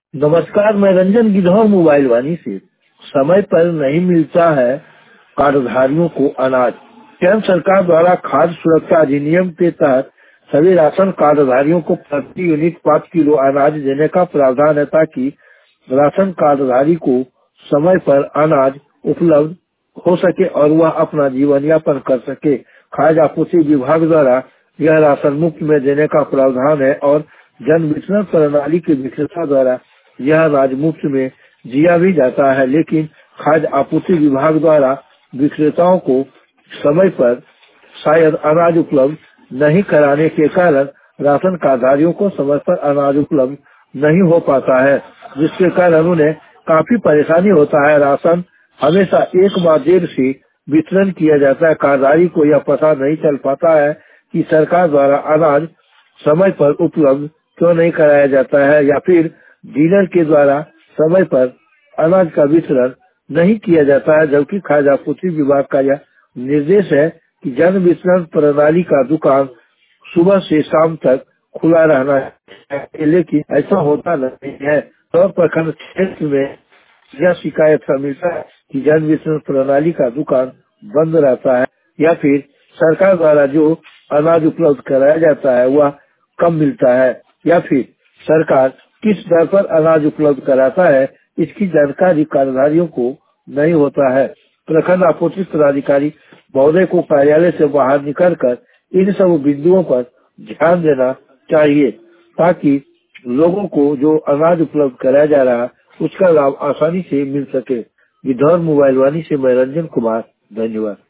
नमस्कार, मैं रंजन गिद्धौर मोबाइल वानी से। समय पर नहीं मिलता है कार्डधारियों को अनाज। केंद्र सरकार द्वारा खाद्य सुरक्षा अधिनियम के तहत सभी राशन कार्डधारियों को प्रति यूनिट 5 किलो अनाज देने का प्रावधान है, ताकि राशन कार्डधारी को समय पर अनाज उपलब्ध हो सके और वह अपना जीवन यापन कर सके। खाद्य आपूर्ति विभाग द्वारा यह राशन मुफ्त में देने का प्रावधान है और जन वितरण प्रणाली के विक्रेता द्वारा यह अनाज मुफ्त में दिया भी जाता है, लेकिन खाद्य आपूर्ति विभाग द्वारा विक्रेताओं को समय पर शायद अनाज उपलब्ध नहीं कराने के कारण राशन कार्डधारियों को समय पर अनाज उपलब्ध नहीं हो पाता है, जिसके कारण उन्हें काफी परेशानी होता है। राशन हमेशा एक माह देर से वितरण किया जाता है। कार्डधारी को यह पता नहीं चल पाता है कि सरकार द्वारा अनाज समय पर उपलब्ध क्यों नहीं कराया जाता है, या फिर डीलर के द्वारा समय पर अनाज का वितरण नहीं किया जाता है, जबकि खाद्य आपूर्ति विभाग का यह निर्देश है कि जन वितरण प्रणाली का दुकान सुबह से शाम तक खुला रहना है, लेकिन ऐसा होता नहीं है। तो प्रखंड क्षेत्र में यह शिकायत का मिलता है कि जन वितरण प्रणाली का दुकान बंद रहता है, या फिर सरकार द्वारा जो अनाज उपलब्ध कराया जाता है वह कम मिलता है, या फिर सरकार किस दर पर अनाज उपलब्ध कराता है इसकी जानकारी कार्डधारियों को नहीं होता है। प्रखंड आपूर्ति पदाधिकारी महोदय को कार्यालय से बाहर निकलकर इन सब बिंदुओं पर ध्यान देना चाहिए, ताकि लोगों को जो अनाज उपलब्ध कराया जा रहा है उसका लाभ आसानी से मिल सके। गिद्धौर मोबाइल वानी से मैं रंजन कुमार, धन्यवाद।